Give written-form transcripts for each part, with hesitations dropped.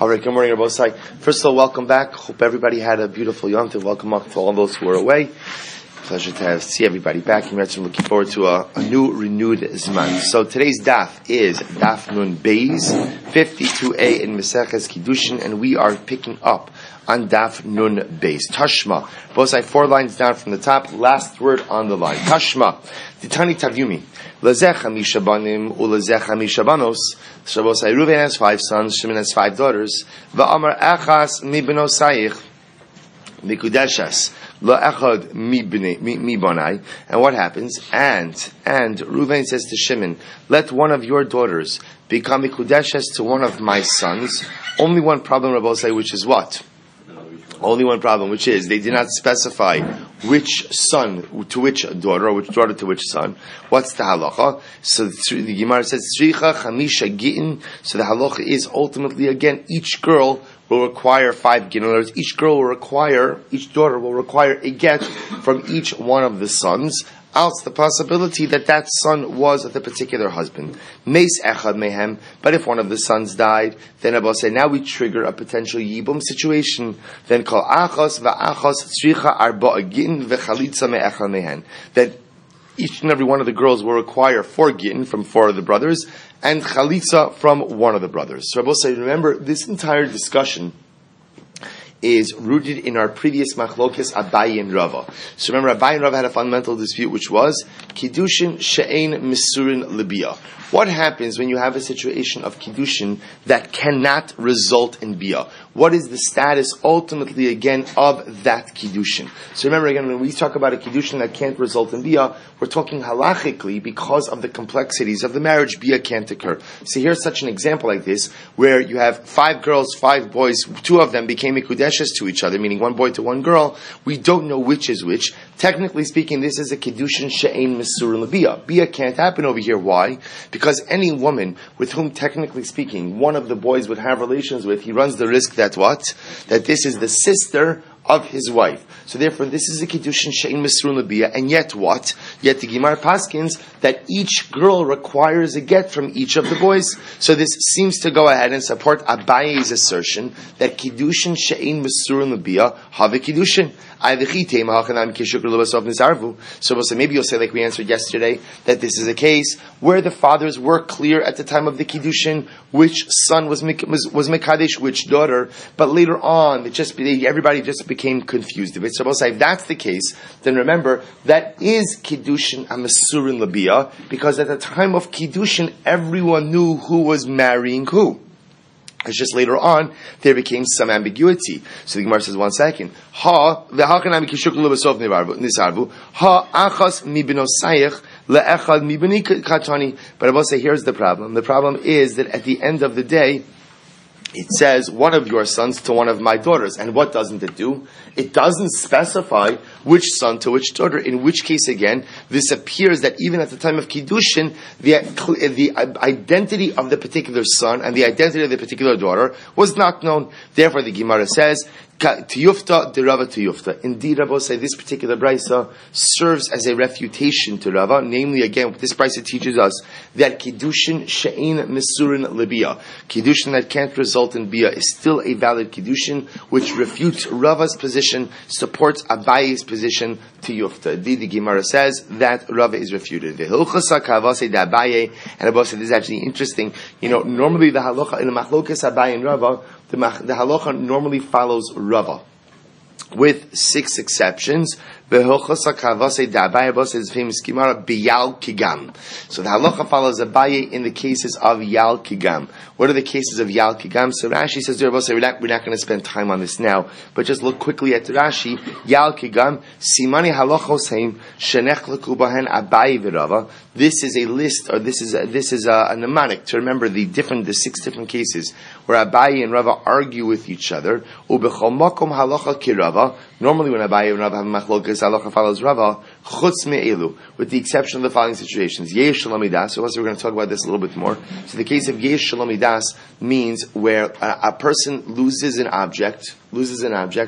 All right, good morning, Rabosai. First of all, welcome back. Hope everybody had a beautiful Yom Tov. Welcome up to all those who are away. Pleasure to see everybody back. I'm looking forward to a new, renewed Zman. So today's daf is Daf Nun Beis, 52a in Maseches Kiddushin, and we are picking up on Daf Nun Beis. Tashma. Rabosai, 4 lines down from the top, last word on the line. Tashma. Titani Tavyumi. Lazech Hamisha Banim, Ulazech Hamisha Banos. Rabosai, Reuven has 5 sons, Shimon has 5 daughters. Va'amar Achas mi benosayich mikudeshas la'echad mi banai. And what happens? And Reuven says to Shimon, let one of your daughters become mikudeshas to one of my sons. Only one problem, Rabosai, which is what? Only one problem, which is they did not specify which son to which daughter, or which daughter to which son. What's the halacha? So the Gemara says, Tzricha Chamisha Gittin. So the halacha is ultimately, again, each girl will require 5 gittin. In other words, each daughter will require a get from each one of the sons. Else the possibility that son was the particular husband. Meis echad mehem, but if one of the sons died, then Abba said, now we trigger a potential yibum situation. Then call achos va'achos tzricha arba gittin v'chalitza me'echad mehen. That each and every one of the girls will require 4 gittin from 4 of the brothers, and chalitza from one of the brothers. So Abba said, remember, this entire discussion is rooted in our previous machlokes Abaye and Rava. So remember, Abaye and Rava had a fundamental dispute, which was Kiddushin she'ein misurin libiyah. What happens when you have a situation of Kiddushin that cannot result in biyah? What is the status ultimately again of that Kiddushin? So remember again, when we talk about a Kiddushin that can't result in biyah, we're talking halachically because of the complexities of the marriage, biyah can't occur. So here's such an example like this, where you have 5 girls, 5 boys, 2 of them became mikudeshes to each other, meaning 1 boy to 1 girl. We don't know which is which. Technically speaking, this is a Kiddushin she'ein misurin libiyah. Biyah can't happen over here. Why? Because any woman with whom, technically speaking, one of the boys would have relations with, he runs the risk that what? That this is the sister of his wife. So therefore, this is a Kiddushin she'ein misurin libiyah, and yet what? Yet the Gemara paskins that each girl requires a get from each of the boys. So this seems to go ahead and support Abaye's assertion that Kiddushin she'ein misurin libiyah have Kiddushin. So maybe you'll say, like we answered yesterday, that this is a case where the fathers were clear at the time of the Kiddushin which son was Mekadesh, which daughter, but later on everybody just became confused. If that's the case, then remember, that is Kiddushin Amasurin Labiyah, because at the time of Kiddushin, everyone knew who was marrying who. It's just later on, there became some ambiguity. So the Gemara says, 1 second. Ha achas mi benosayich le'echad mi beni katani. But I will say, here's the problem. The problem is that at the end of the day, it says, one of your sons to one of my daughters. And what doesn't it do? It doesn't specify which son to which daughter. In which case, again, this appears that even at the time of Kiddushin, the identity of the particular son and the identity of the particular daughter was not known. Therefore, the Gemara says, Tiyufta de Rava Tiyufta. Indeed, Rabbi say this particular brisa serves as a refutation to Rava. Namely, again, this brisa teaches us that Kiddushin she'ein misurin libiyah, Kiddushin that can't result in biyah, is still a valid Kiddushin, which refutes Rava's position, supports Abaye's position. Tiyufta. Indeed, the Gemara says that Rava is refuted. And Rabbi said this is actually interesting. Normally the halacha in the machlokes Abaye and Rava, the halacha normally follows Rava, with 6 exceptions. The famous Gemara biyal kigam. So the halacha follows Abaye in the cases of yal kigam. What are the cases of yal kigam? So Rashi says, we're not going to spend time on this now, but just look quickly at Rashi. Yal kigam simani halachos heim shenechlaku bahen Abaye v'Rava. This is a list, or this is a mnemonic to remember the 6 different cases where Abaye and Rava argue with each other. Ubechol makom halacha kirava. Normally, when Abaye and Rava have machlokas, halacha follows Rava, chutz me'elu, with the exception of the following situations. Yesh shalom midas. So we're going to talk about this a little bit more. So the case of yesh shalom midas means where a person loses an object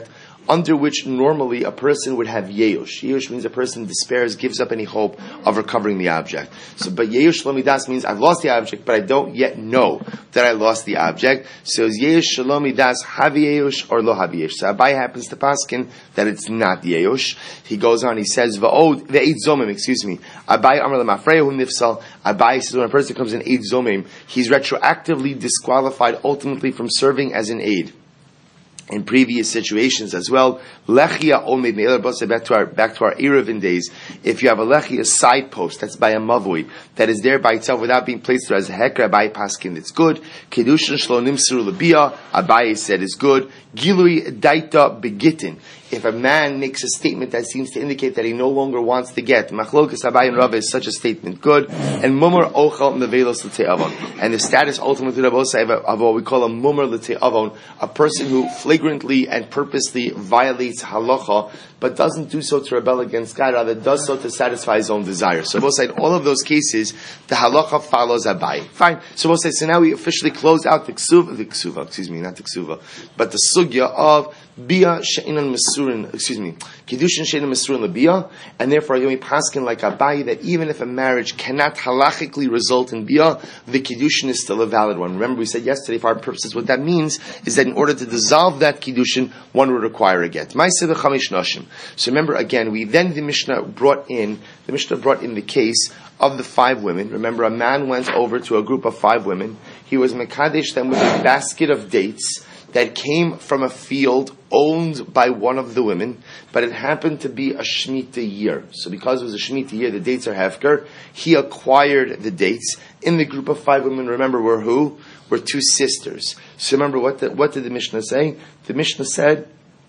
under which normally a person would have yeush. Yeush means a person despairs, gives up any hope of recovering the object. So, but yeush shelo midas means I've lost the object, but I don't yet know that I lost the object. So is yeush shelo midas have yeush or lo have yeush? So Abai happens to paskin that it's not yeush. He goes on, he says, v'od ve'eit zomim, excuse me. Abai amar lemafreyahu nifsal. Abai says when a person comes in eit zomim, he's retroactively disqualified ultimately from serving as an aid. In previous situations as well, lechia only back to our Eruvin days. If you have a lechia side post that's by a mavui that is there by itself without being placed there as a heker, Abai paskin, it's good. Kedushin shlo nimsuru lebia, Abai said is good. Gilui daita begitin. If a man makes a statement that seems to indicate that he no longer wants to get, Machlokas Abai and Rava is such a statement good. And mumar ochel nevelos l'te'avon. And the status ultimately of what we call a mumar l'te'avon, a person who flagrantly and purposely violates halacha, but doesn't do so to rebel against God, rather does so to satisfy his own desires. So both say in all of those cases, the halacha follows Abai. Fine. So both say, so now we officially close out the ksuva, not the ksuva, but the sugya of Bia she'inan mesurin, Kiddushin she'inan mesurin lebia, and therefore we paskin like Abai that even if a marriage cannot halachically result in Bia, the Kiddushin is still a valid one. Remember we said yesterday for our purposes what that means is that in order to dissolve that Kiddushin, one would require a get. So remember again, the Mishnah brought in the case of the 5 women. Remember a man went over to a group of 5 women, he was mekadesh them with a basket of dates that came from a field owned by one of the women, but it happened to be a Shemitah year. So because it was a Shemitah year, the dates are hefker. He acquired the dates. In the group of 5 women, remember, were who? Were 2 sisters. So remember, what did the Mishnah say? The Mishnah said,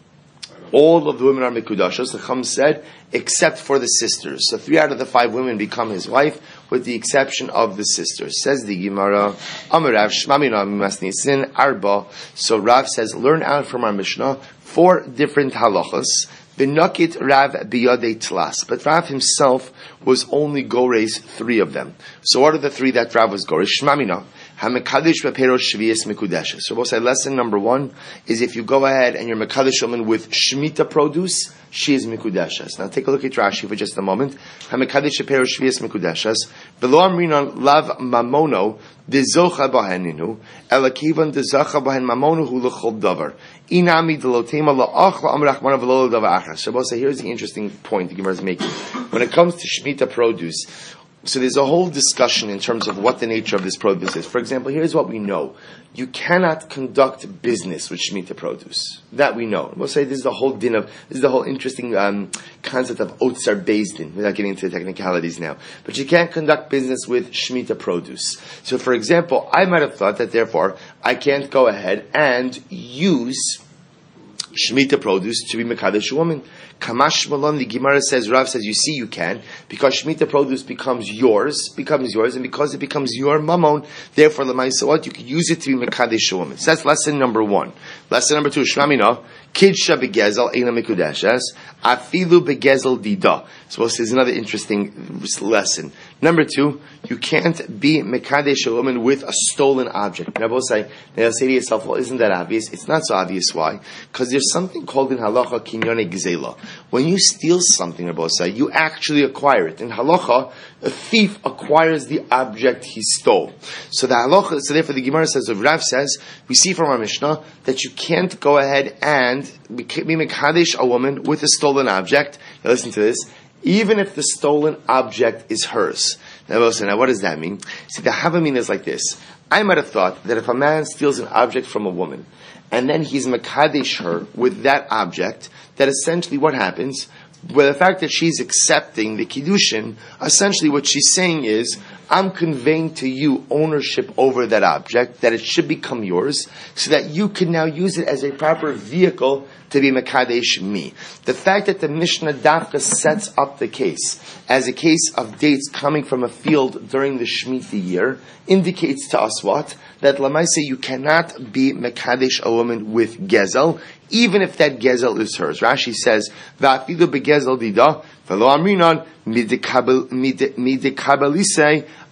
all of the women are mikudashos, the Chum said, except for the sisters. So 3 out of the 5 women become his wife, with the exception of the sisters. Says the Gemara, Amarav Shmamina Masnisin Arba. So Rav says, learn out from our Mishnah 4 different halachas. Benakit Rav biyadei tlas. But Rav himself was only gores 3 of them. So what are the 3 that Rav was gores? Shmamina. HaMekadesh b'peros shviyas mekudeshes. So we'll say lesson number 1 is if you go ahead and you're mekadesh woman with shmita produce, she is mekudeshes. Now take a look at Rashi for just a moment. HaMekadesh b'peros shviyas mekudeshes. V'lo amrinon lav mamono dezocha baheninu elakivan dezocha bahen mamono hu lechol davar. Inami delotema la'achla amrachmana v'lo davar achas. So we'll say here's the interesting point the Gemara is making. When it comes to shmita produce, so there's a whole discussion in terms of what the nature of this produce is. For example, here's what we know. You cannot conduct business with Shemitah produce. That we know. We'll say this is the whole interesting concept of Otsar Beis Din, without getting into the technicalities now. But you can't conduct business with Shemitah produce. So for example, I might have thought that therefore I can't go ahead and use Shemitah produce to be Mekadesh woman. Kamash Malon, the Gemara says, Rav says, you see you can, because Shemitah produce becomes yours, and because it becomes your mamon, therefore, Lamaisa, what? You can use it to be Mekadesh woman. So that's lesson number 1. Lesson number 2, Shlamina, Kidsha begezel, Eina Mekudeshes, Afilu begezel dida. So this is another interesting lesson. Number 2, you can't be Mekadesh a woman with a stolen object. Now, both say to yourself, well, isn't that obvious? It's not so obvious. Why? Because there's something called in halacha kinyone gzela. When you steal something, Rabbi say, you actually acquire it. In halacha, a thief acquires the object he stole. So therefore the Gemara says, the Rav says, we see from our Mishnah that you can't go ahead and be mekadesh a woman with a stolen object. Now listen to this. Even if the stolen object is hers. Now what does that mean? See, the Havamina is like this. I might have thought that if a man steals an object from a woman, and then he's mekadesh her with that object, that essentially what happens, with the fact that she's accepting the kiddushin, essentially what she's saying is, I'm conveying to you ownership over that object, that it should become yours, so that you can now use it as a proper vehicle to be mekadesh me. The fact that the Mishnah Dafka sets up the case as a case of dates coming from a field during the Shemitah year indicates to us what? That Lamaisa, you cannot be mekadesh a woman with gezel, even if that gezel is hers. Rashi says, "Va'afilu begezel dida v'lo amrinon midekabalisei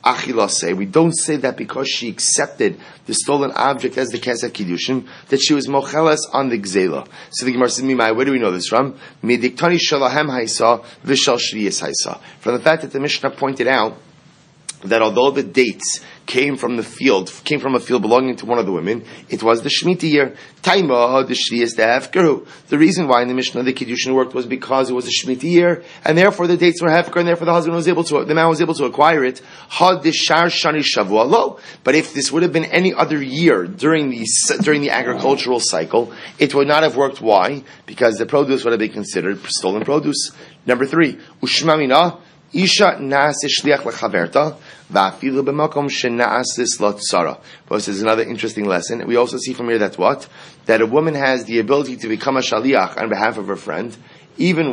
achilase. We don't say that because she accepted the stolen object as the kesef kiddushin, that she was mocheles on the gzela. So the Gemara says, where do we know this from? Midiktani shalahem haisa v'shal shriyas haisa. From the fact that the Mishnah pointed out that although the dates came from a field belonging to one of the women, it was the Shemitah year. Taima the Shriyas the Hefkeru. The reason why in the Mishnah the Kiddushin worked was because it was a Shemitah year, and therefore the dates were Hefker, and therefore the man was able to acquire it. Had the Shar Shani Shavua Lo. But if this would have been any other year during the agricultural cycle, it would not have worked. Why? Because the produce would have been considered stolen produce. Number 3, Ushmamina. Isha na'aseh shliach lechaverta va'afilu b'makom shena'aseh l'tzara. But this is another interesting lesson. We also see from here that what? That a woman has the ability to become a shaliach on behalf of her friend, even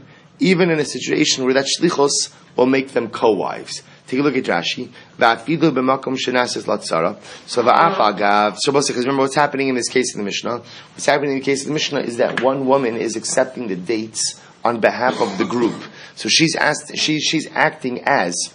in a situation where that shlichus will make them co-wives. Take a look at Rashi. Va'afilu b'makom shena'aseh l'tzara. So va'afagav. So because remember what's happening in this case in the Mishnah? What's happening in the case of the Mishnah is that one woman is accepting the dates on behalf of the group. So she's acting as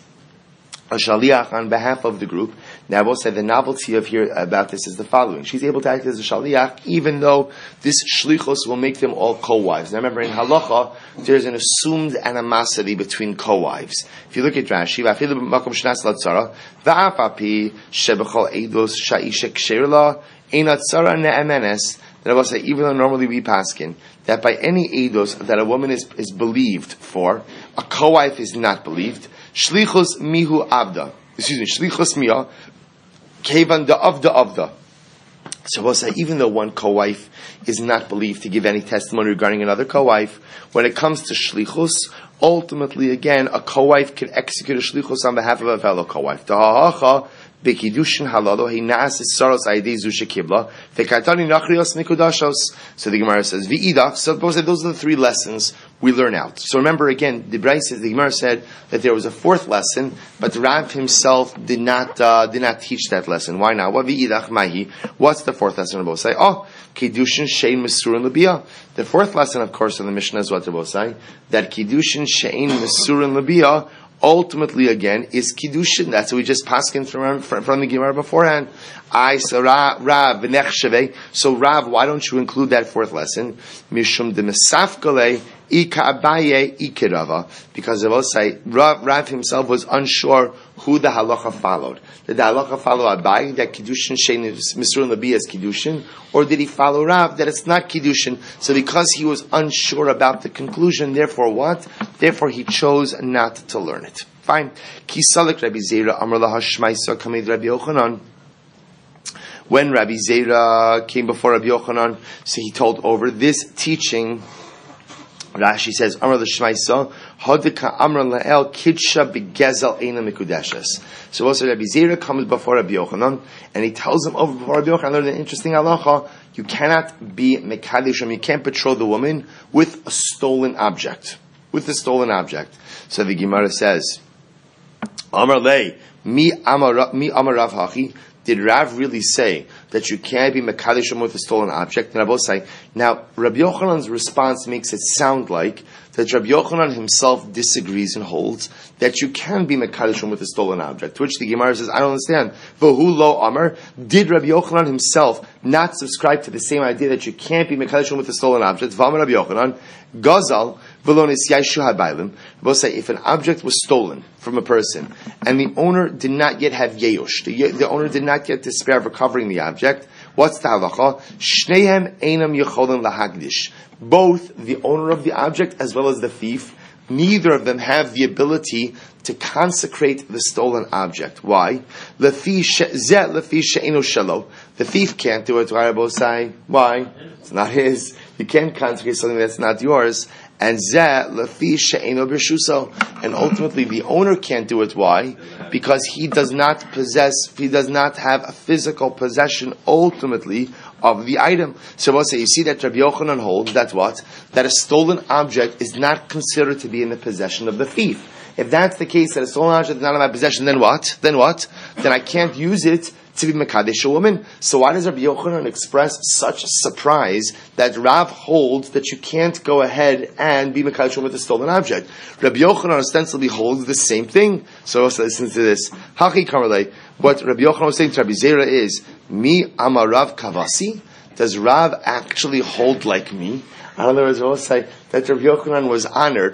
a shaliach on behalf of the group. Now, we'll say the novelty of here about this is the following: she's able to act as a shaliach, even though this shlichus will make them all co-wives. Now, remember in halacha, there's an assumed animosity between co-wives. If you look at Rashi, va'afilu b'makom shenas latzara, va'afapi shebechol eidos sha'isha ksherla einat tzara ne'emenes. That I will say, even though normally we paskin that by any eidos that a woman is believed for, a co-wife is not believed. Shlichus mihu avda. Shlichus miya kevan da avda. So we'll say, even though one co-wife is not believed to give any testimony regarding another co-wife, when it comes to shlichus, ultimately again, a co-wife can execute a shlichus on behalf of a fellow co-wife. Bekidushin halalo he na'asis saros aidei zusha kibla vekatani nachrios mikudashos. So the Gemara says v'idach. So those are the 3 lessons we learn out. So remember again, the Gemara said that there was a 4th lesson, but Rav himself did not teach that lesson. Why not? What v'idach mahi? What's the 4th lesson? Rabbi say, Kiddushin shein mesurin lebiyah. The 4th lesson, of course, in the Mishnah is what Rabbi say, that Kiddushin shein mesurin lebiyah ultimately again is kiddushin. That's what we just paskin from the Gemara beforehand. So Rav, why don't you include that 4th lesson? Mishum de mesafkale ika abaye ikirava. Because I will say Rav himself was unsure who the halacha followed. Did the halacha follow Abaye that kiddushin shein misrun labi as kiddushin, or did he follow Rav that it's not kiddushin? So because he was unsure about the conclusion, therefore what? Therefore he chose not to learn it. Fine. Kisalik Rabbi Zera Amar Laha Shmaisa Kamid Rabbi Yochanan. When Rabbi Zera came before Rabbi Yochanan, so he told over this teaching. Rashi says, Amar l'shmaisa, Hodika Amar la'el kidsha begezel eina mikudeshes. So also Rabbi Zera comes before Rabbi Yochanan, and he tells him over before Rabbi Yochanan, learn an interesting halacha, you cannot be mekadishim, you can't betroth the woman with a stolen object. With a stolen object. So the Gemara says, Amar lei, mi amar Rav hachi, did Rav really say that you can't be mekadishim with a stolen object? And I both say, now Rabbi Yochanan's response makes it sound like that Rabbi Yochanan himself disagrees and holds that you can be mekadishim with a stolen object. To which the Gemara says, I don't understand. V'hu lo amar, did Rabbi Yochanan himself not subscribe to the same idea that you can't be mekadishim with a stolen object? V'amar Rabbi Yochanan, Gazal, v'lo nisyashu habaylim. Both say, if an object was stolen from a person, and the owner did not yet have yeush, the owner did not yet despair of recovering the object, what's the halacha? Shnehem einam yecholim lahagdish. Both the owner of the object as well as the thief, neither of them have the ability to consecrate the stolen object. Why? The thief can't do it. Why? It's not his. You can't consecrate something that's not yours. And ultimately the owner can't do it. Why? Because he does not have a physical possession ultimately of the item. So we'll say, you see that Rabbi Yochanan holds that what? That a stolen object is not considered to be in the possession of the thief. If that's the case, that a stolen object is not in my possession, then what? Then I can't use it to be Mekadesh a woman. So why does Rabbi Yochanan express such surprise that Rav holds that you can't go ahead and be Mekadesh a woman with a stolen object? Rabbi Yochanan ostensibly holds the same thing. So also listen to this. Hachi Kamalei. What Rabbi Yochanan was saying to Rabbi Zera is, Mi Amarav Kavasi? Does Rav actually hold like me? In other words, we'll say that Rabbi Yochanan was honored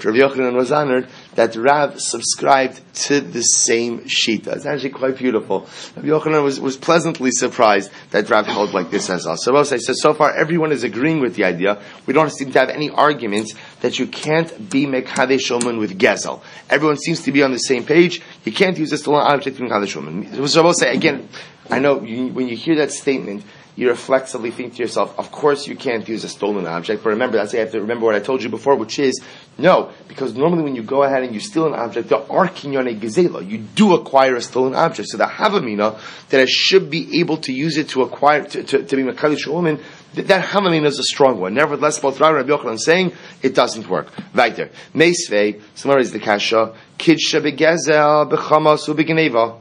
that Rav subscribed to the same shita. It's actually quite beautiful. Rabbi Yochanan was pleasantly surprised that Rav held like this as us. So we'll say, so far everyone is agreeing with the idea. We don't seem to have any arguments that you can't be Mekadesh woman with Gezel. Everyone seems to be on the same page. You can't use a stolen object to be Mekadesh woman. So we'll say, again, I know when you hear that statement, you reflexively think to yourself, of course you can't use a stolen object, but remember, that's why you have to remember what I told you before, which is, no, because normally when you go ahead and you steal an object, there are kinyone gezela. You do acquire a stolen object. So the havamina, that I should be able to use it to acquire, to be Mekadesh woman, that havamina is a strong one. Nevertheless, both Rav and Rabbi Yochanan saying, it doesn't work. Weiter. Meisvei, summarize the kasha, kidsha begezel, bechamas, ubegeneva.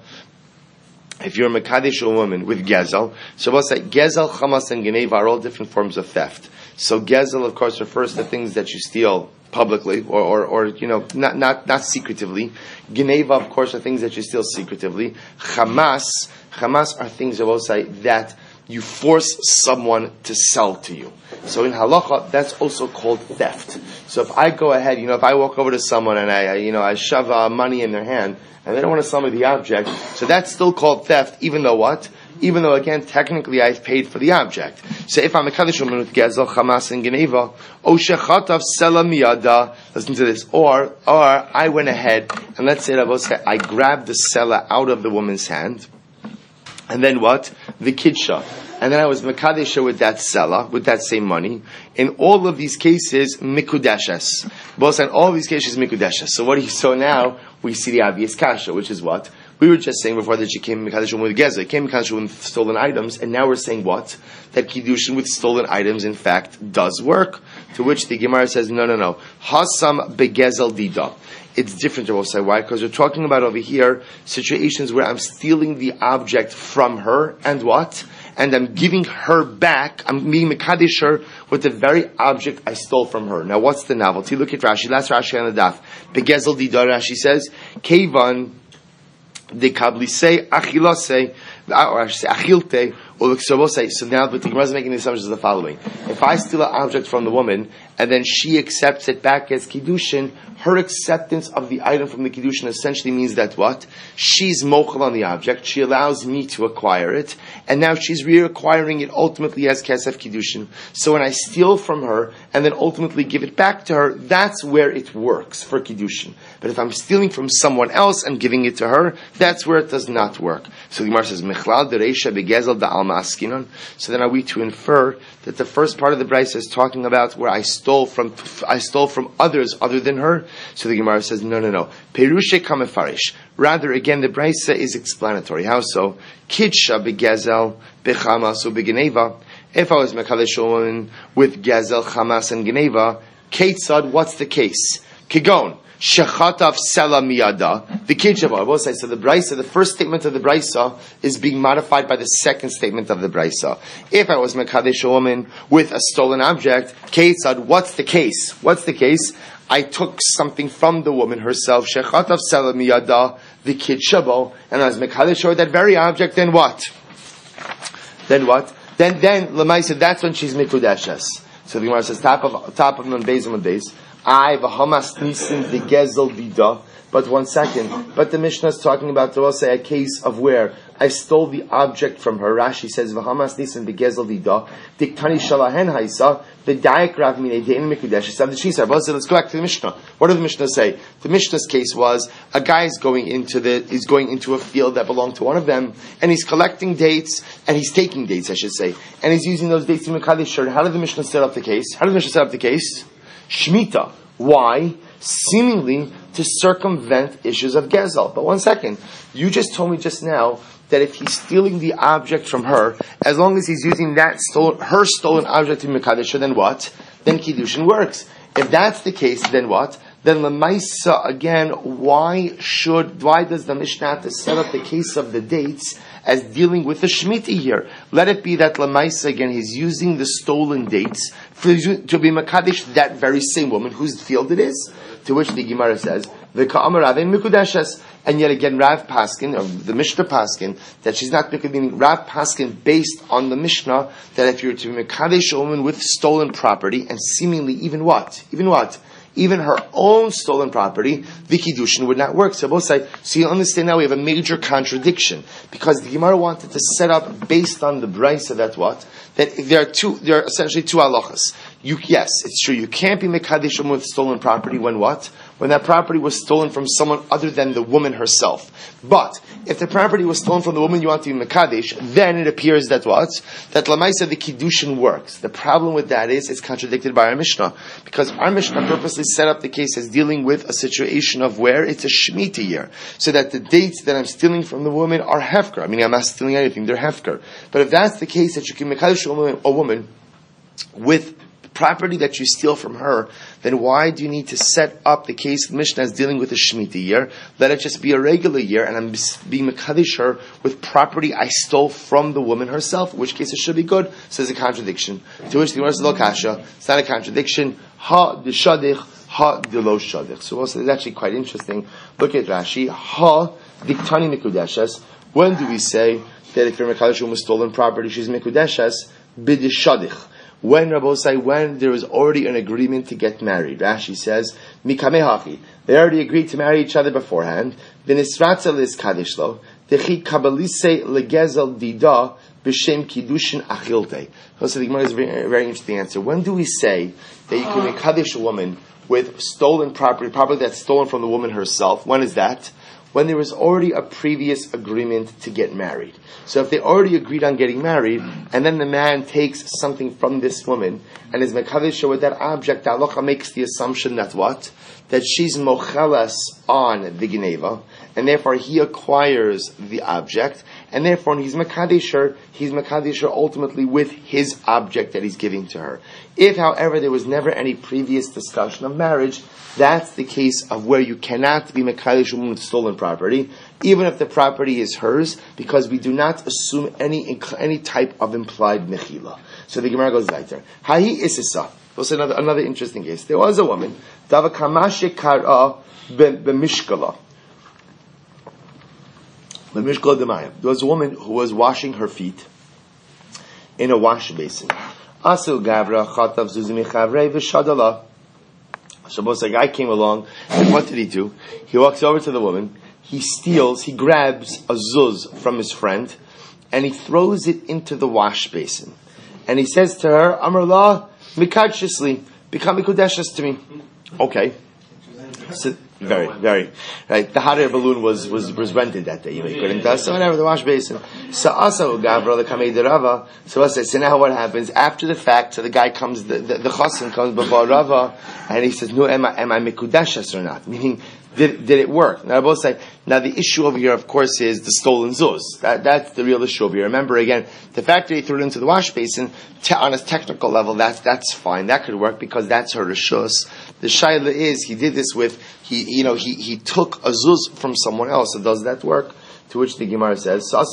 If you're a Mekadesh woman with Gezel, so we'll say Gezel, Chamas, and Geneva are all different forms of theft. So Gezel, of course, refers to things that you steal publicly, or not secretively. Geneva, of course, are things that you steal secretively. Chamas are things, I will say, that you force someone to sell to you. So in halacha, that's also called theft. So if I go ahead, if I walk over to someone and I shove money in their hand, and they don't want to sell me the object, so that's still called theft, even though what? Even though, again, technically I've paid for the object. So if I'm a Kaddish woman with Gezel, Chamas, and Geneva, O Shechatav Sela Miyada, listen to this, or I went ahead, and let's say I grabbed the Sela out of the woman's hand, and then what? The Kidsha. And then I was Mekadesha with that Sela, with that same money. In all of these cases, Mikudeshes. Both in all of these cases, Mikudeshes. So now we see the obvious kasha, which is what? We were just saying before that she came Mekadesha with Gezer, came Mekadesha with stolen items, and now we're saying what? That Kiddushin with stolen items, in fact, does work. To which the Gemara says, no. Hasam begezel dida. It's different, I will say. Why? Because we're talking about over here situations where I'm stealing the object from her, and what? And I'm giving her back, I'm being Mekadesh her with the very object I stole from her. Now what's the novelty? Look at Rashi, last Rashi on the daf. Begezel dida, Rashi says, Kevan de kablise achilase, or I should say achilte, or so now the Gemara is making the assumptions of the following. If I steal an object from the woman, and then she accepts it back as Kiddushin, her acceptance of the item from the Kiddushin essentially means that what? She's mochel on the object, she allows me to acquire it, and now she's reacquiring it ultimately as Kesef Kiddushin. So when I steal from her, and then ultimately give it back to her, that's where it works for Kiddushin. But if I'm stealing from someone else and giving it to her, that's where it does not work. So the Gemara says, Mechlal dereisha begezel da'alma askinon. So then are we to infer that the first part of the Brisa is talking about where I stole from others other than her? So the Gemara says, no. Perushe kamefarish. Rather, again, the Brisa is explanatory. How so? Kidsha begezel bechamas ubegeneva. If I was Mekadesh woman with gezel, chamas, and geneva, ketzad, what's the case? Kigon. Shechatav Sela Miyada, the Kidshav. I will say, so the Brisa, the first statement of the Brisa is being modified by the second statement of the Brisa. If I was Mekadesh a woman with a stolen object, Ketzad, what's the case? I took something from the woman herself, Shechatav Sela Miyada, the Kidshav, and I was Mekadesh with that very object, then what? Then Lamaisa, that's when she's Mikudeshes. So the Gemara says, top of Nun Beis. I v'hamas nisin the gezel dida. But 1 second. But the Mishnah is talking about, we'll say, a case of where I stole the object from her. Rashi says, v'hamas nisin the gezel dida. Diktani shalahen haisa. The daik rav minei dein mikudesh. Let's go back to the Mishnah. What did the Mishnah say? The Mishnah's case was a guy is going into a field that belonged to one of them, and he's collecting dates, and he's taking dates, I should say, and he's using those dates to mekadesh. How did the Mishnah set up the case? Shemitah. Why? Seemingly to circumvent issues of Gezel. But 1 second. You just told me just now that if he's stealing the object from her, as long as he's using her stolen object in Mekadesh, then what? Then Kiddushin works. If that's the case, then what? Then Lamaisa, again, why does the Mishnah have to set up the case of the dates as dealing with the Shemitah here. Let it be that Lamaisa, again, he's using the stolen dates to be Makadesh that very same woman whose field it is. To which the Gemara says, and yet again, Rav Paskin, or the Mishnah Paskin, that she's not meaning Rav Paskin based on the Mishnah, that if you were to be Mekadesh a woman with stolen property, and seemingly even her own stolen property, the Kiddushin would not work. So both sides, so you understand now we have a major contradiction, because the Gemara wanted to set up based on the Brisa that there are essentially two halachas. Yes, it's true, you can't be Mekadesh a woman with stolen property when what? When that property was stolen from someone other than the woman herself. But if the property was stolen from the woman you want to be Mekadesh, then it appears that what? That Lamaisa the Kiddushin works. The problem with that is it's contradicted by our Mishnah. Because our Mishnah purposely set up the case as dealing with a situation of where it's a Shemitah year. So that the dates that I'm stealing from the woman are Hefker. I mean, I'm not stealing anything, they're Hefker. But if that's the case, that you can Mekadesh a woman with property that you steal from her, then why do you need to set up the case of Mishnah as dealing with a Shemitah year? Let it just be a regular year, and I'm being Mekadesh her with property I stole from the woman herself, in which case it should be good. So there's a contradiction. To which the Gemara says, Lo kasha, it's not a contradiction. Ha de shadich, ha de lo shadich. So also it's actually quite interesting. Look at Rashi. Ha diktani mikudeshes. When do we say that if you're Mekadesh with stolen property, she's mikudeshes? B'dishadich. When Rabbosai, when there is already an agreement to get married. Rashi says, Mikame hachi. They already agreed to marry each other beforehand. V'nisratza lis kadishlo. Dechi kabalise legezel dida b'shem kiddushin achilte. So the Gemara is a very, very interesting answer. When do we say that you can kaddish a woman with stolen property that's stolen from the woman herself? When is that? When there was already a previous agreement to get married. So if they already agreed on getting married, and then the man takes something from this woman, and is mekadesh with that object, the halacha makes the assumption that what? That she's mochelas on the geneva, and therefore he acquires the object, and therefore he's mekadesh her ultimately with his object that he's giving to her. If, however, there was never any previous discussion of marriage, that's the case of where you cannot be mekadesh a woman with stolen property, even if the property is hers, because we do not assume any type of implied mechila. So the Gemara goes weiter. Hahi isisa. We'll say another interesting case. There was a woman, dava kamashe kara b'mishkala. B'mishkala d'mayim. There was a woman who was washing her feet in a wash basin. Asu gavra chatav zuzimi chavrei v'shadala. Shabbos, a guy came along, and what did he do? He walks over to the woman, he grabs a zuz from his friend, and he throws it into the wash basin. And he says to her, Amar la, mikadshesli, become mikudeshes to me. Okay. So, very, very. Right. The hot air balloon was rented that day. You couldn't so whatever, the wash basin. So also Gavra, the Kamei de Rava. So I said, so now what happens? After the fact, so the guy comes, the chassan comes before Rava, and he says, no, am I mikudeshes or not? Meaning, did it work? Now, I both say, now the issue over here, of course, is the stolen zuz. That's the real issue over here. Remember, again, the fact that he threw it into the wash basin, on a technical level, that's fine. That could work because that's her reshus. The shaila is, he did this with, he took a zuz from someone else. So does that work? To which the Gemara says, so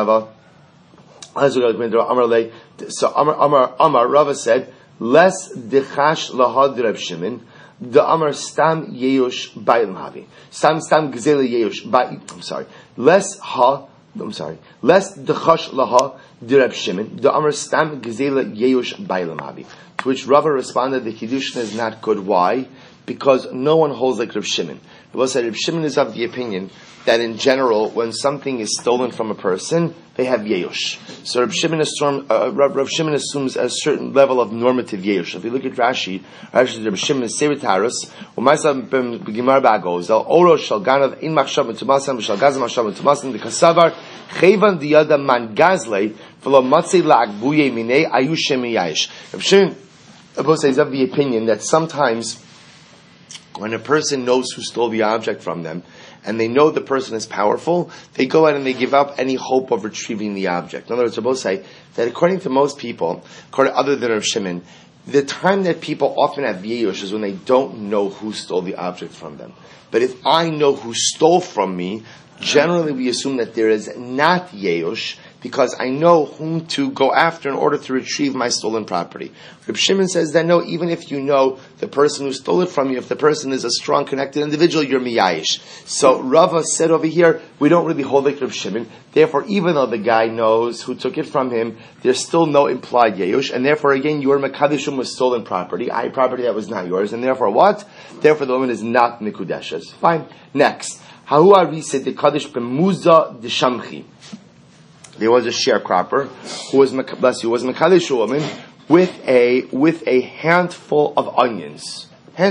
Amar Rava said, less dechash lahad Reb Shimon, the Amar Stam Yeush Bailam Havi. Stam Gzela Yeush Less Dechash Laha Dirab Shimon. The Amar Stam Gzela Yeush Bailam Havi. To which Rava responded, the Kiddushin is not good. Why? Because no one holds like Reb Shimon. Reb Shimon is of the opinion that in general, when something is stolen from a person, they have yeush. So Reb Shimon assumes a certain level of normative yeush. If you look at Rashi Reb Shimon is Seirat Harus, U'maisa b'Gemar ba'Agozel, Oro shal ganav in machshav v'tumasan v'shal gazam machshav v'tumasan v'kasavar chayvan diyada man gazlei v'lo matzei la'agbuye minei ayushem miyayish. Reb Shimon is of the opinion that sometimes when a person knows who stole the object from them, and they know the person is powerful, they go out and they give up any hope of retrieving the object. In other words, Rabbi say that according to most people, other than Rav Shimon, the time that people often have yeush is when they don't know who stole the object from them. But if I know who stole from me, generally we assume that there is not Yeush, because I know whom to go after in order to retrieve my stolen property. Reb Shimon says that no, even if you know the person who stole it from you, if the person is a strong, connected individual, you're miyayish. So Rava said over here, we don't really hold like Reb Shimon. Therefore, even though the guy knows who took it from him, there's still no implied Yeush, and therefore again, your Makadishum was stolen property, property that was not yours, and therefore what? Therefore the woman is not Nikudeshes. Fine. Next. Hahu Arisa de Kaddish Bemuza de Shamchi. There was a sharecropper who was Makadish a woman with a handful of onions.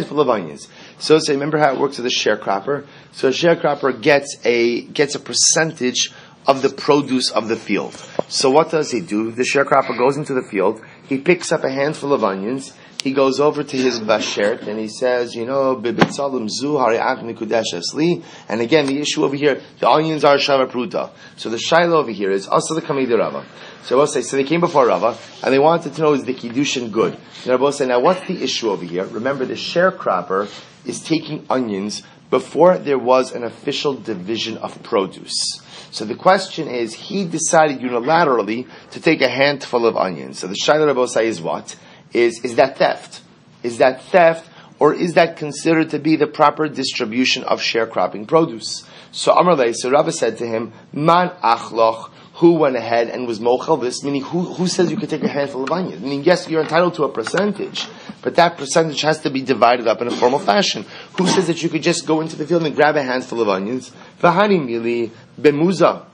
So say, remember how it works with a sharecropper? So a sharecropper gets a percentage of the produce of the field. So what does he do? The sharecropper goes into the field, he picks up a handful of onions, he goes over to his bashert and he says, bibitzalim zu hari'at mikudeshes li. And again, the issue over here, the onions are shava pruta. So the shaila over here is also the kamei Rava. So we'll say, so they came before Rava and they wanted to know, is the kiddushin good? And Rava will say, now what's the issue over here? Remember, the sharecropper is taking onions before there was an official division of produce. So the question is, he decided unilaterally to take a handful of onions. So the shaila Rava will say is what? Is that theft? Is that theft, or is that considered to be the proper distribution of sharecropping produce? So Amar so Rava said to him, Man achloch, who went ahead and was mochel this, meaning who says you could take a handful of onions? Meaning, yes, you're entitled to a percentage, but that percentage has to be divided up in a formal fashion. Who says that you could just go into the field and grab a handful of onions? V'hani mili bemuza.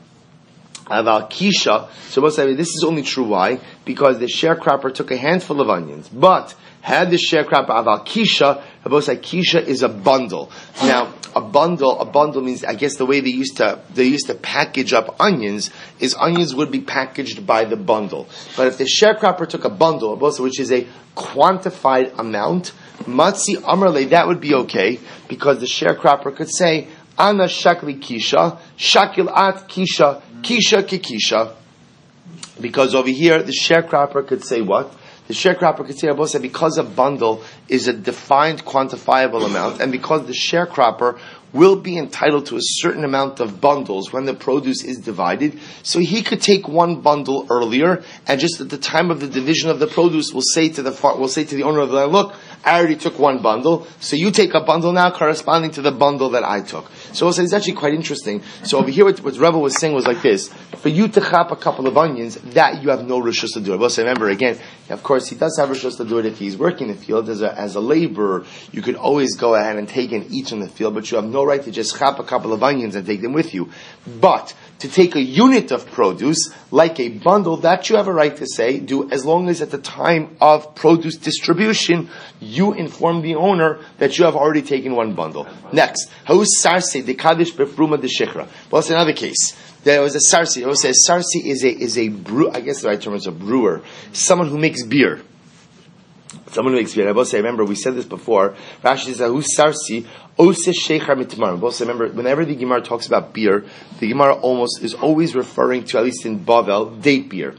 Aval Kisha, so we'll say this is only true. Why? Because the sharecropper took a handful of onions. But had the sharecropper Aval Kisha, we'll say Kisha is a bundle. Now, a bundle means, I guess the way they used to package up onions is onions would be packaged by the bundle. But if the sharecropper took a bundle, which is a quantified amount, Matzi Amrle, that would be okay, because the sharecropper could say, Ana Shakli Kisha, Shakil At Kisha, Kisha Kikisha. Because over here, the sharecropper could say what? The sharecropper could say, because a bundle is a defined quantifiable amount, and because the sharecropper will be entitled to a certain amount of bundles when the produce is divided, so he could take one bundle earlier, and just at the time of the division of the produce, we'll say to the owner of the land, look, I already took one bundle, so you take a bundle now corresponding to the bundle that I took. So we'll say it's actually quite interesting. So over here, what Rava was saying was like this: for you to chop a couple of onions, that you have no rishus to do it. We'll say, remember again, of course, he does have rishus to do it if he's working in the field as a laborer. You could always go ahead and take and eat in the field, but you have no right to just chop a couple of onions and take them with you. But to take a unit of produce, like a bundle, that you have a right to say, do, as long as at the time of produce distribution, you inform the owner that you have already taken one bundle. Next, Ha'u Sarsi, the Kaddish Befruma de Shechra. Well, it's another case. There was a Sarsi. I would say a Sarsi is a brew, I guess the right term is a brewer. Someone who makes beer. Someone who makes beer. I will say, remember, we said this before. Rashi says, Ha'u Sarsi, Ose Shechar Mitmar. We'll say, remember, whenever the Gemara talks about beer, the Gemara is always referring to, at least in Bavel, date beer.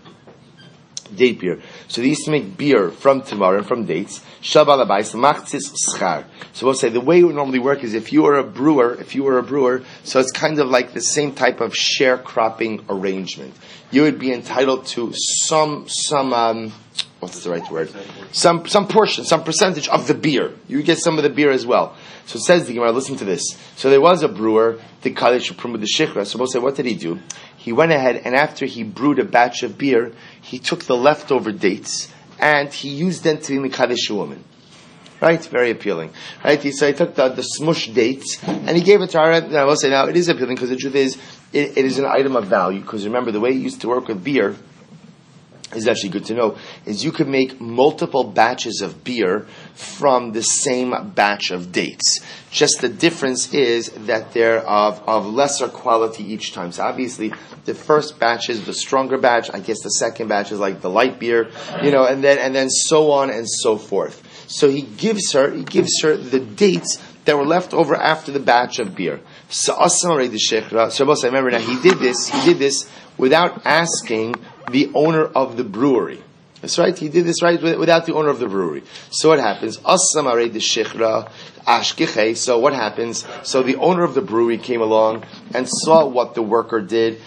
Date beer. So they used to make beer from tamar and from dates. So we'll say the way it would normally work is if you were a brewer, so it's kind of like the same type of sharecropping arrangement. You would be entitled to some what's the right word? Some portion, some percentage of the beer. You get some of the beer as well. So it says the Gemara, listen to this. So there was a brewer, the Kaddish Pruma the Shechra. So we'll say, what did he do? He went ahead and after he brewed a batch of beer, he took the leftover dates and he used them to be Mekadesh a woman. Right? Very appealing. Right? So he took the smush dates and he gave it to her. And I will say now, it is appealing because the truth is, it is an item of value. Because remember, the way it used to work with beer is actually good to know, is you could make multiple batches of beer from the same batch of dates. Just the difference is that they're of lesser quality each time. So obviously, the first batch is the stronger batch. I guess the second batch is like the light beer, and then so on and so forth. So he gives her the dates that were left over after the batch of beer. So remember now, he did this without asking the owner of the brewery. That's right. He did this right without the owner of the brewery. So what happens? So what happens? So the owner of the brewery came along and saw what the worker did.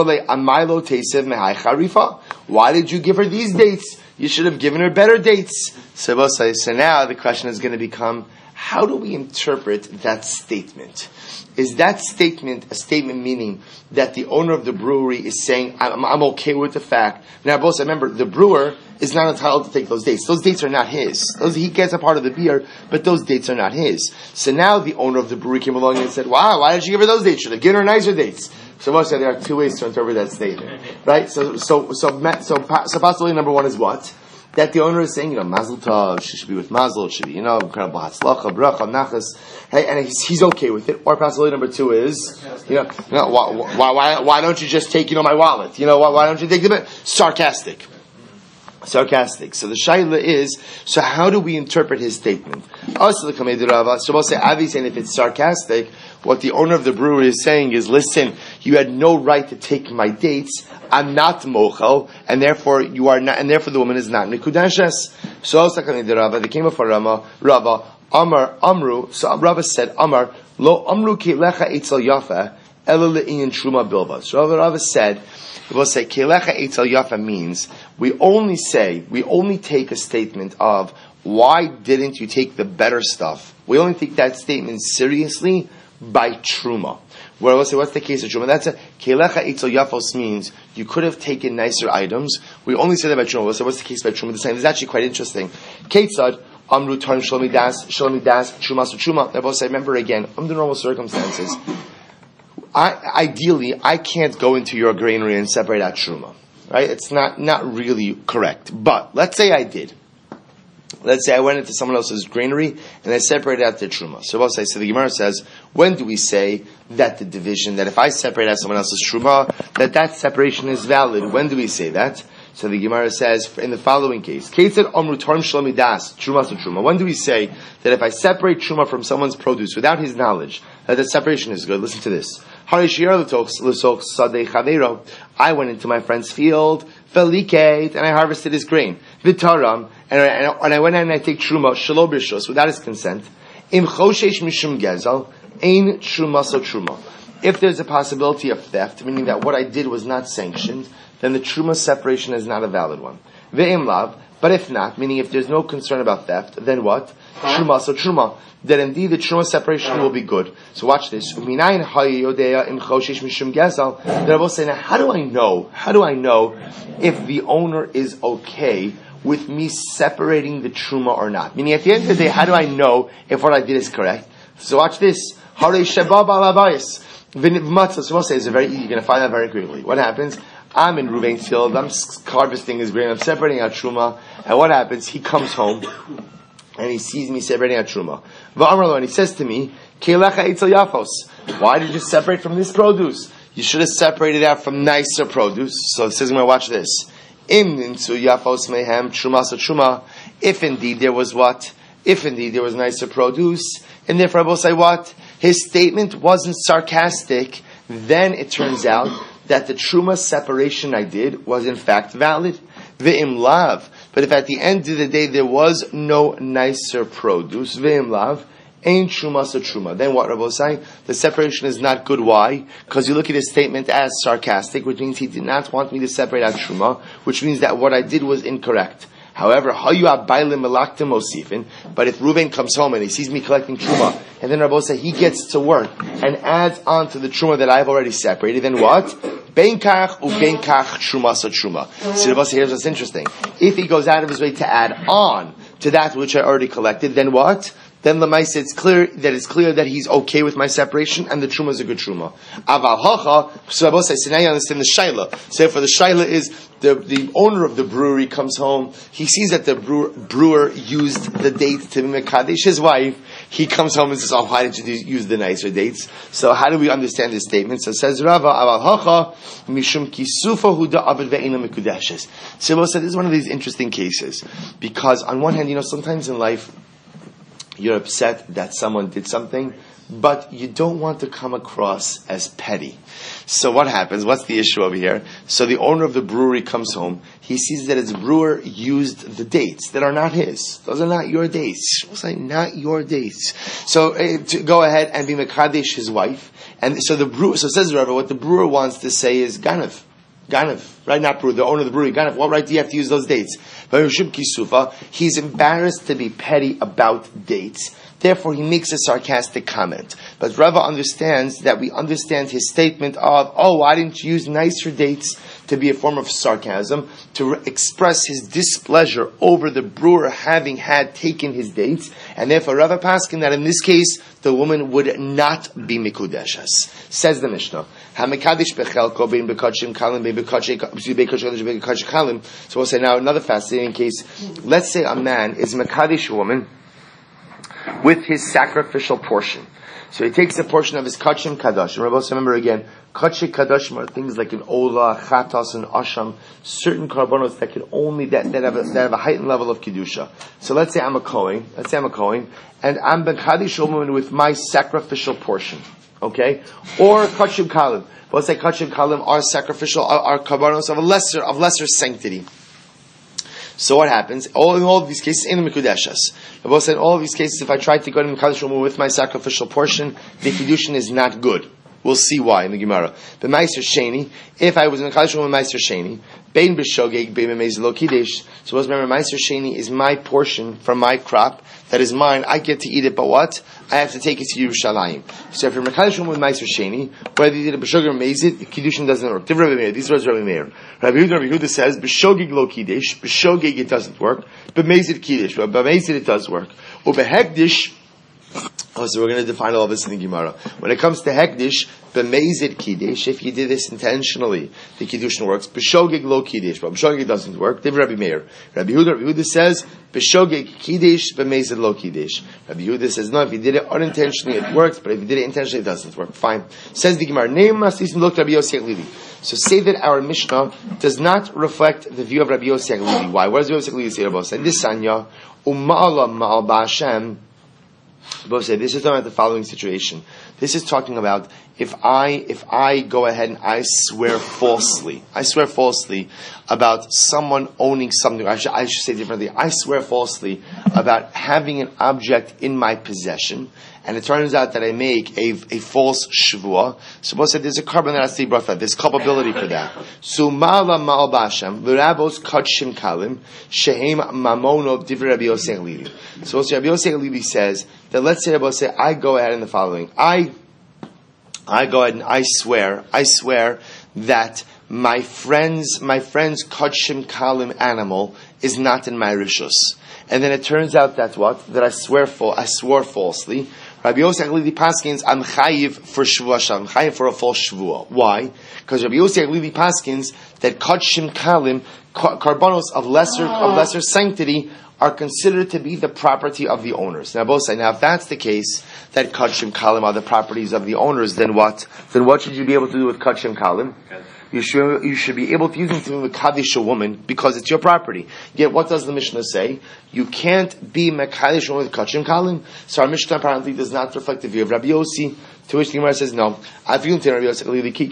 Why did you give her these dates? You should have given her better dates. So now the question is going to become, how do we interpret that statement? Is that statement a statement meaning that the owner of the brewery is saying, I'm okay with the fact? Now, both remember, the brewer is not entitled to take those dates. Those dates are not his. He gets a part of the beer, but those dates are not his. So now the owner of the brewery came along and said, wow, why did you give her those dates? Should have given her nicer dates. So Moshe said there are two ways to interpret that statement. Right? So possibility number one is what? That the owner is saying, Mazel Tov, she should be with Mazel, it should be, incredible Hatzlacha, Bracha, Nachas, hey, and he's okay with it. Or possibility number two is, why don't you just take, my wallet? Why don't you take the sarcastic? So the shaila is, so how do we interpret his statement? Also, the Kamei Rava, so we'll say, obviously, and if it's sarcastic, what the owner of the brewery is saying is, listen, you had no right to take my dates. I'm not mochel, and therefore you are not, and therefore the woman is not nikudashes. So also Kamei Rava, they came up for Rava, Amar, Amru. So Rava said, Amar, lo Amru ki lecha etzel yafa, ela le'inyan truma bilvas. So Rava said, we'll say, Kelecha Eitzel Yafa means, we only take a statement of, why didn't you take the better stuff? We only take that statement seriously by Truma. Where we'll say, what's the case of Truma? That's a, Kelecha Eitzel Yafos means, you could have taken nicer items. We only say that by Truma. We'll say, what's the case by Truma? This is actually quite interesting. Ketzad, Amru Tarn Shlomi Das, Truma So Truma. They both say, remember again, under normal circumstances, ideally, I can't go into your granary and separate out truma, right? It's not really correct. But let's say I did. Let's say I went into someone else's granary and I separated out the truma. So the Gemara says, when do we say that the division, that if I separate out someone else's truma, that separation is valid? When do we say that? So the Gemara says, in the following case, truma. When do we say that if I separate truma from someone's produce without his knowledge, that the separation is good? Listen to this. I went into my friend's field, and I harvested his grain. Vitaram, and I went in and I take truma, shelo b'rishos, without his consent. Im choshesh mishum gezel, ein truma so truma. If there's a possibility of theft, meaning that what I did was not sanctioned, then the truma separation is not a valid one. Ve'im lav, but if not, meaning if there's no concern about theft, then what? Truma so truma. Then indeed the truma separation will be good. So watch this. Then I will say, now how do I know if the owner is okay with me separating the truma or not? Meaning at the end of the day, how do I know if what I did is correct? So watch this. So we'll say it's very easy. You're going to find out very quickly. What happens? I'm in Ruvain's field. I'm harvesting his grain. I'm separating out truma. And what happens? He comes home and he sees me separating out truma. And he says to me, why did you separate from this produce? You should have separated out from nicer produce. So it says, I'm going to watch this. If indeed there was what? If indeed there was nicer produce, and therefore I will say what? His statement wasn't sarcastic, then it turns out that the truma separation I did was in fact valid. Ve'im lav. But if at the end of the day there was no nicer produce, ve'im lav, ain't truma so truma. Then what Rabbi was saying? The separation is not good. Why? Because you look at his statement as sarcastic, which means he did not want me to separate out truma, which means that what I did was incorrect. However, but if Reuven comes home and he sees me collecting truma, and then Rabbi say he gets to work and adds on to the truma that I've already separated, then what? Ben kach uben kach truma so truma. So Rabbi here's what's interesting. If he goes out of his way to add on to that which I already collected, then what? Then Lamaisa, it's clear that he's okay with my separation, and the truma is a good truma. Aval hacha, so Rabbi say, so now you understand the shaila. So for the shaila is the owner of the brewery comes home, he sees that the brewer used the date to mekadesh his wife. He comes home and says, "Oh, why did you use the nicer dates?" So how do we understand this statement? So it says Rava aval hacha mishum kisufa huda abed ve'ina mekudeshes. So Rabbi said this is one of these interesting cases because on one hand, sometimes in life, you're upset that someone did something, but you don't want to come across as petty. So what happens? What's the issue over here? So the owner of the brewery comes home. He sees that his brewer used the dates that are not his. Those are not your dates. Those are not your dates. So to go ahead and be Mekadesh his wife. And so so says the Rebbe, what the brewer wants to say is Ganav. Ganav, right? Not brewer, the owner of the brewery. Ganav, what right do you have to use those dates? But Kisufa, he's embarrassed to be petty about dates. Therefore, he makes a sarcastic comment. But Rava understands that we understand his statement of, why didn't you use nicer dates, to be a form of sarcasm, to express his displeasure over the brewer having had taken his dates. And therefore, Rava paskin that in this case, the woman would not be mikudeshes. Says the Mishnah. So we'll say now another fascinating case. Let's say a man is mekadesh a woman with his sacrificial portion. So he takes a portion of his kachim kadosh. Remember again, kachim kadoshim are things like an ola, chatas, and asham, certain karbonos that can only that have a heightened level of kedusha. So let's say I'm a kohen. And I'm mekadesh a woman with my sacrificial portion. Okay, or kachim kalim. Let's say kachim kalim are sacrificial, are karbonos of lesser sanctity. So what happens? In all of these cases, in the Mikudeshas. Rabbi said, in all of these cases, if I try to go to Mekadesh with my sacrificial portion, the Kiddushin is not good. We'll see why in the Gemara. But Meiser Sheni, if I was in Mekadesh with Meiser Sheni, Bein B'Shogeg, Bein B'Meiz Lo Kiddush. So remember, Meiser Sheni is my portion from my crop. That is mine. I get to eat it, but what? I have to take it to Yerushalayim. So if you're Mekadesh with Meiser Sheni, whether you did it B'Shogeg or Meiz it, Kiddushin doesn't work. These words Rabbi Meir. Rabbi Yehuda says, B'Shogeg Lo Kiddush. B'Shogeg it doesn't work. B'Meiz it Kiddush. But B'Meiz it does work. U'B'Hekdish. So we're going to define all this in the Gemara. When it comes to Hekdish, B'meizid Kiddush, if you did this intentionally, the Kiddushin works. B'shogeg lo Kiddush, but B'shogeg doesn't work. Div Rabbi Meir. Rabbi Yehuda says, B'shogeg Kiddush, B'meizid lo Kiddush. Rabbi Yehuda says, no, if you did it unintentionally, it works, but if you did it intentionally, it doesn't work. Fine. Says the Gemara, Neim Masisim Lok Rabbi Yossi Aglili. So say that our Mishnah does not reflect the view of Rabbi Yossi Aglili. Why? What does Rabbi Yossi Aglili say about this? And this Sanya, U'ma'ala Ma'al Ba'ashem. This is talking about the following situation. This is talking about if I go ahead and I swear falsely about someone owning something. I should say differently. I swear falsely about having an object in my possession, and it turns out that I make a false shvua. Suppose that there's a carbon that has to be brought. There's culpability for that. So ma'ala ma'al b'Hashem l'rabos kachim kalim shehem mamonov divrei Rabbi Yossi Aglili. So Rabbi Yossi Aglili says that let's say I go ahead in the following. I go ahead and I swear that my friend's kachim kalim animal is not in my rishus. And then it turns out that I swore falsely. Rabbi Yossi Aglili paskins, I'm chayiv for shvuah, I'm chayiv for a false shvuah. Why? Because Rabbi Yossi Aglili paskins that kachim kalim, karbonos of lesser sanctity, are considered to be the property of the owners. Now, both say, if that's the case, that kachim kalim are the properties of the owners, then what? Then what should you be able to do with kachim kalim? You should be able to use them to mekadesh a woman because it's your property. Yet, what does the Mishnah say? You can't be mekadesh a woman with kachim kalim. So our Mishnah apparently does not reflect the view of Rabbi Yossi. To which the Gemara says, no. Well, see, even Rabbi Yossi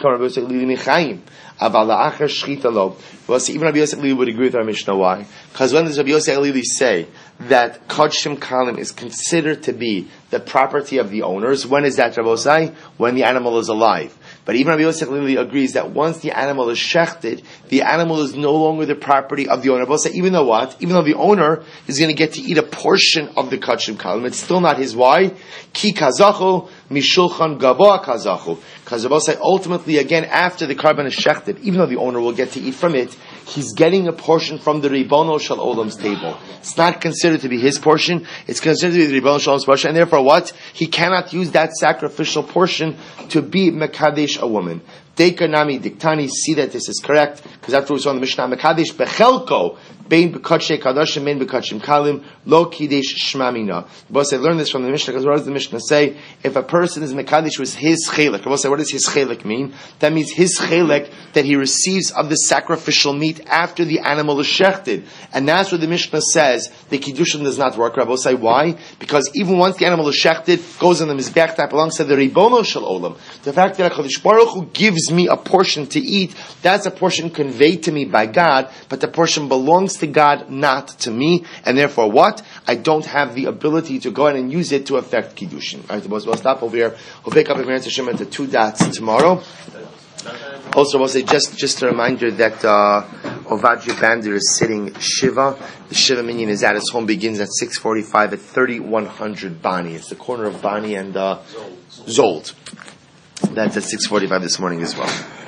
Aglili would agree with our Mishnah. Why? Because when does Rabbi Yossi Aglili say that kachim kalim is considered to be the property of the owners? When is that, Rabbi Yossi? When the animal is alive. But even Rabbi Yossi Aglili agrees that once the animal is shechted, the animal is no longer the property of the owner. Rabbi Yossi, even though the owner is going to get to eat a portion of the kachim kalim, it's still not his. Why? Ki kazachu mishulchan gavoa kazachu. Because Rabbi Yossi, ultimately, again, after the carbon is shechted, even though the owner will get to eat from it, he's getting a portion from the Ribono Shel Olam's table. It's not considered to be his portion. It's considered to be the Ribono Shel Olam's portion, and therefore what? He cannot use that sacrificial portion to be mekadesh a woman. Deika nami diktani, see that this is correct, because after we saw in the Mishnah, mekadesh bechelko, bein b'kotshei kadashim, bein b'kotshim kalim, lo kidesh shmamina. Boss, I learned this from the Mishnah, because what does the Mishnah say? If a person is mekadesh with his chelik, boss, what does his chelik mean? That means his chelik that he receives of the sacrificial meat after the animal is shechted. And that's what the Mishnah says, the kiddushin does not work. Rabbi say, why? Because even once the animal is shechted, goes on the mizbeach, that belongs to the ribono shel olam. The fact that HaKadosh Baruch Hu gives me a portion to eat, that's a portion conveyed to me by God, but the portion belongs to God, not to me, and therefore what? I don't have the ability to go ahead and use it to affect kiddushin. Alright, we'll stop over here. We'll pick up in Meretz Hashem at the 2 dots tomorrow. Also, we'll say just a reminder that Ovadia Bander is sitting Shiva. The Shiva minyan is at his home, begins at 6:45 at 3100 Bani. It's the corner of Bani and Zold. That's at 6:45 this morning as well.